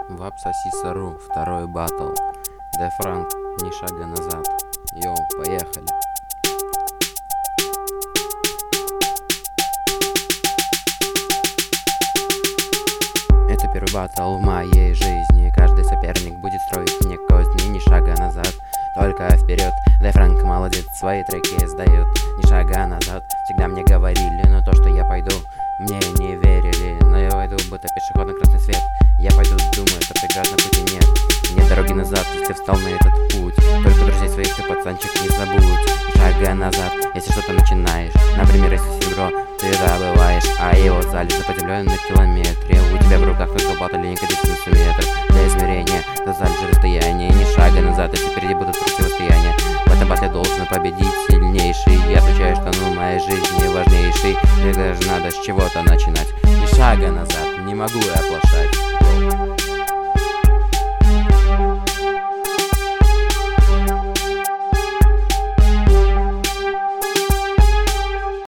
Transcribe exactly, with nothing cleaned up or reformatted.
Вапсасисару, второй батл. Де Франк, ни шага назад. Йоу, поехали. Это первый батл в моей жизни. Каждый соперник будет строить мне козни. Ни шага назад, только вперед. Де Франк молодец, свои треки сдают. Ни шага назад, всегда мне говорили, но то, что я пойду, мне не верили. Но я пойду, будто пешеходный красный свет. Я пойду, думаю, что преград на пути нет. Нет дороги назад, если встал на этот путь. Только друзей своих ты, пацанчик, не забудь. Ни шага назад, если что-то начинаешь. Например, если серебро ты добываешь, а его залежи поделен на километре. У тебя в руках только батл, линейка десять сантиметров. Для измерения, до залежи расстояния. Ни шага назад, если впереди будут противостояния. В этом батле должен победить сильнейший. Я отвечаю, что ну в моей жизни важнейший. Мне даже надо с чего-то начинать. Ни шага назад, не могу я оплошать.